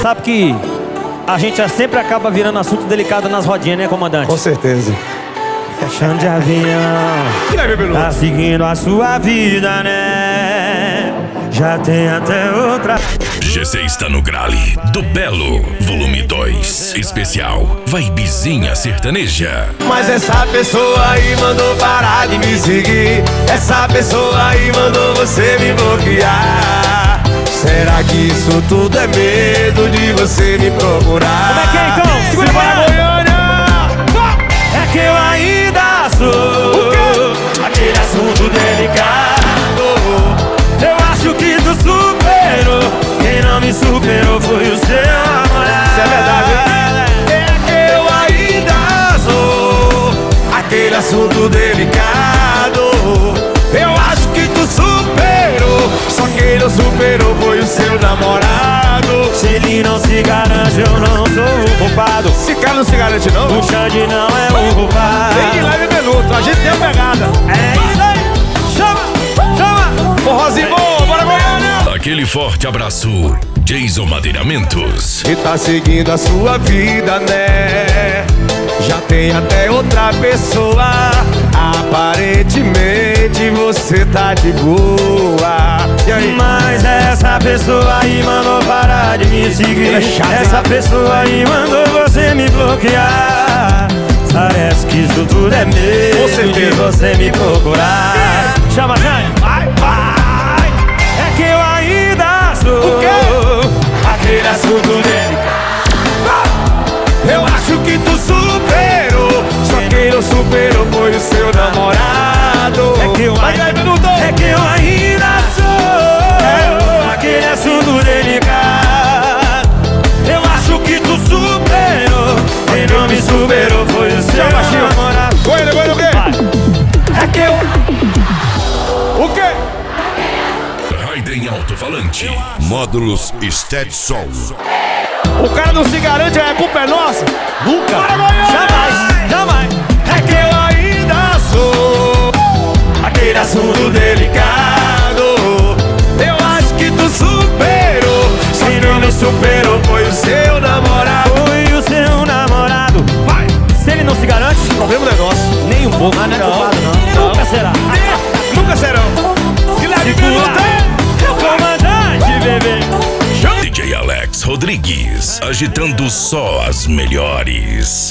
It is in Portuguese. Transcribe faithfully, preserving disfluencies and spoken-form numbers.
sabe que a gente sempre acaba virando assunto delicado nas rodinhas, né, comandante? Com certeza. Chão de avião, tá seguindo a sua vida, né? Já tem até outra. G C está no Grale do Belo, volume dois, especial Vibezinha Sertaneja. Mas essa pessoa aí mandou parar de me seguir. Essa pessoa aí mandou você me bloquear. Será que isso tudo é medo de você me procurar? Como é que é então? Segura para Goiânia! É que eu ainda sou aquele assunto delicado. Eu acho que tu superou. Quem não me superou foi o seu namorado. Isso é verdade. É que eu ainda sou aquele assunto delicado. Eu acho que tu superou. Só quem não superou foi o seu namorado. Se ele não se garante, eu não sou o culpado. Esse cara não se garante não. O Xande não é o culpado. Tem que ir lá em minuto, a gente tem a pegada. É isso aí. Chama, chama. Forrozinho bom, bora Goiânia. Aquele forte abraço, Jason Madeiramentos. E tá seguindo a sua vida, né? Já tem até outra pessoa. Aparentemente você tá de boa. E aí? Mas essa pessoa aí mandou parar de me seguir. É chato, essa hein? pessoa aí mandou você me bloquear. Parece que isso tudo é Com medo certeza. de você me procurar. Chama, Jane. Vai, vai. É que eu ainda sou O quê? aquele assunto delicado. Eu acho que tu superou. Só quem não superou foi o seu namorado. É que eu Vai, ainda, dez minutos. é que eu ainda sou aquele assunto delicado. Eu acho que tu superou. Quem não me superou foi o seu baixinho. namorado. Goiânia, Goiânia, o quê? É que eu... O quê? Raiden Alto-Falante. Módulos Stetson. O cara não se garante, a culpa é nossa. Nunca, Bora, Goiânia! jamais, jamais. É que eu ainda sou aquele assunto delicado. Eu acho que tu superou. Só quem não me superou foi o seu namorado. Foi o seu namorado. Vai! Se ele não se garante, Problema do negócio. nem um pouco, mas não é Não, culpado não. não. Nunca será. Nunca serão. Que leve Segura, minuto. comandante, bebê. D J Alex Rodrigues, agitando só as melhores.